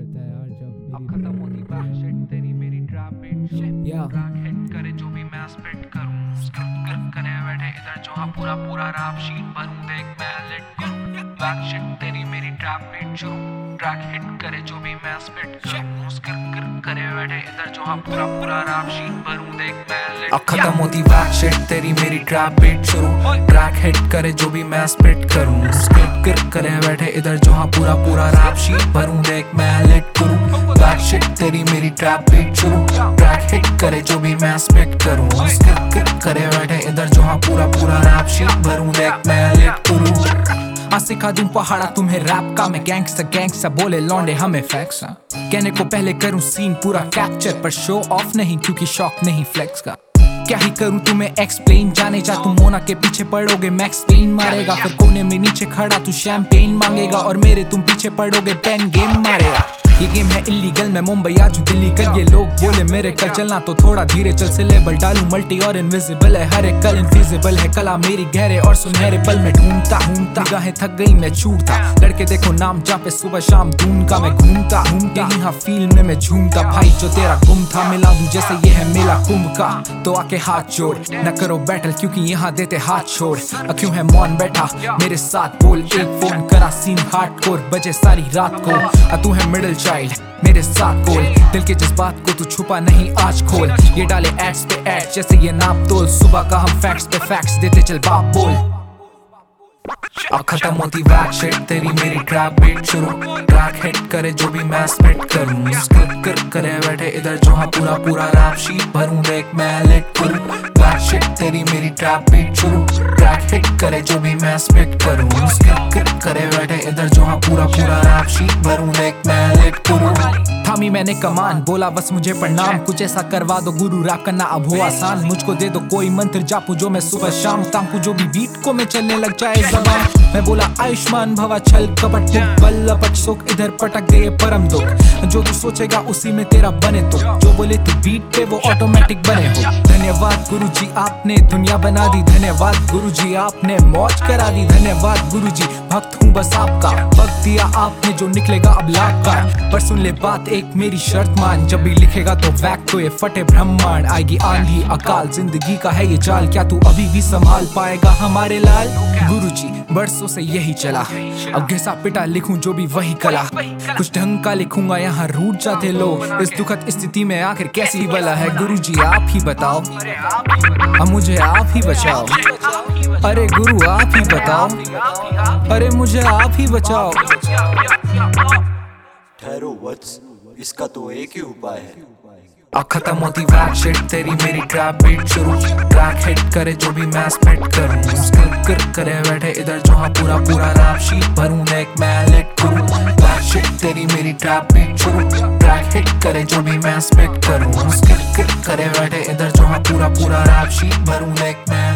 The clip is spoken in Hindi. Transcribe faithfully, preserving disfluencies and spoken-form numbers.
रहता है यार जब अब खत्म होती बैक शिट तेरी मेरी ट्रैप बीट या ट्रैक हिट करे जो भी मैं स्पिट करूं स्क्रिप्ट कर करे बैठे इधर जो हाँ पूरा पूरा रैप शीट भरूं देख मैं लिट करूं बैक शिट तेरी मेरी ट्रैप बीट शुरू ट्रैक हिट करे जो भी मैं स्पिट करूं स्क्रिप्ट कर करे बैठे इधर जो हाँ पूरा पूरा रैप शीट भरूं देख मैं लिट अब खत्म होती बैक शिट तेरी मेरी ट्रैप बीट शुरू ट्रैक हिट करे जो भी मैं स्पिट करूं स्क्रिप्ट कर करे बैठे इधर जो हाँ पूरा पूरा रैप शीट भरूं देख मैं लिट करूं बैक शिट तेरी मेरी ट्रैप बीट शुरू ट्रैक हिट करे जो भी मैं स्पिट करूं स्किप कर करे बैठे इधर जो हाँ पूरा पूरा रैप शीट भरूं देख मैं लिट करूं हाँ सिखा दूं पहाड़ा तुम्हें रैप का मैं गैंगस्टर गैंगस्टर बोले लौंडे हमें फैक्स कहने को पहले करूं सीन पूरा कैप्चर पर शो ऑफ नहीं क्योंकि शौक नहीं फ्लेक्स का क्या ही करूं तुम्हें एक्सप्लेन जाने जा तुम मोना के पीछे पड़ोगे मैक्स पेन मारेगा फिर कोने में नीचे खड़ा तू शैंपेन मांगेगा और मेरे तुम पीछे पड़ोगे पेन गेम मारेगा ये गेम है इलीगल मैं मुंबई आजू दिल्ली कर ये लोग बोले मेरे कल चलना तो थोड़ा धीरे चल से लेबल डालूं मल्टी और इनविजिबल है हर एक कल इनफिजिबल है कला मेरी गहरे और सुनहरे पल में ढूंढता ढूंढता गाहें थक गई मैं छूटता लड़के देखो नाम जहाँ पे सुबह शाम ढूंढ का मैं घूमता घूमता यहाँ फील्ड में मैं झूमता भाई जो तेरा गुम था मिला दूं जैसे ये है मेला कुंभ का तो आके हाथ जोड़ न करो बैटल क्योंकि यहाँ देते हाथ छोड़ क्यों है मौन बैठा मेरे साथ बोल एक फोन करा सीन हार्डकोर बजे सारी रात को तू है मिडिल चाइल्ड मेरे साथ कोल दिल के जज्बात को तू छुपा नहीं आज खोल ये डाले एड्स पे एड जैसे ये नाप तोल सुबह का हम फैक्ट्स पे फैक्ट्स देते चल बाप बोल अब खत्म होती बैक शिट तेरी मेरी ट्रैप बीट शुरू ट्रैक हिट करे जो भी मैं स्पिट करूं स्क्रिप्ट कर करे बैठे इधर जो हाँ पूरा पूरा रैप शीट भरूं देख मैं लिट करूं बैक शिट तेरी मेरी ट्रैप बीट शुरू ट्रैक हिट करे जो भी मैं स्पिट करूं स्क्रिप्ट कर करे बैठे इधर जो हाँ पूरा पूरा रैप शीट भरूं देख मैं लिट करूं थामी मैंने कमान बोला बस मुझे प्रणाम कुछ ऐसा करवा दो गुरु रैप करना अब हो आसान मुझको दे दो कोई मंत्र जापू जो मैं सुबह शाम तांकू जो भी बीट को मैं चलने लग जाए जबान मैं बोला आयुष्मान भवा छल कपट बल लपट सुख इधर पटक दे परम दुख जो तू सोचेगा उसी में तेरा बने तो जो बोले तू बीट पे वो ऑटोमेटिक बने हो धन्यवाद गुरुजी आपने दुनिया बना दी धन्यवाद गुरुजी आपने मौज करा दी धन्यवाद गुरुजी भक्त हूँ बस आपका वक्त दिया आपने जो निकलेगा अब लाख का पर सुन ले बात एक मेरी शर्त मान जब भी लिखेगा तो वैक तो ये फटे ब्रह्मांड आएगी आंधी अकाल जिंदगी का है ये जाल क्या तू अभी भी संभाल पाएगा हमारे लाल गुरुजी बरसों से यही चला अब घिसा पिटा लिखूं जो भी वही कला कुछ ढंग का लिखूंगा यहाँ रूठ जाते लोग इस दुखद स्थिति में आखिर कैसी बला है गुरुजी आप ही बताओ अब मुझे आप ही बचाओ अरे गुरु आप ही बताओ अरे मुझे आप ही बचाओ ठहरो वत्स इसका तो एक ही उपाय है अब खत्म होती बैक शिट तेरी मेरी ट्रैप बीट शुरू ट्रैक हिट करे जो भी मैं स्पिट करूं स्किप कर करे बैठे इधर जो हाँ पूरा पूरा रैप शीट भरूं देख मैं लिट करूं बैक शिट तेरी मेरी ट्रैप बीट शुरू ट्रैक हिट करे जो भी मैं स्पिट करूं स्किप कर करे बैठे इधर जो हाँ पूरा पूरा रैप शीट भरूं देख मैं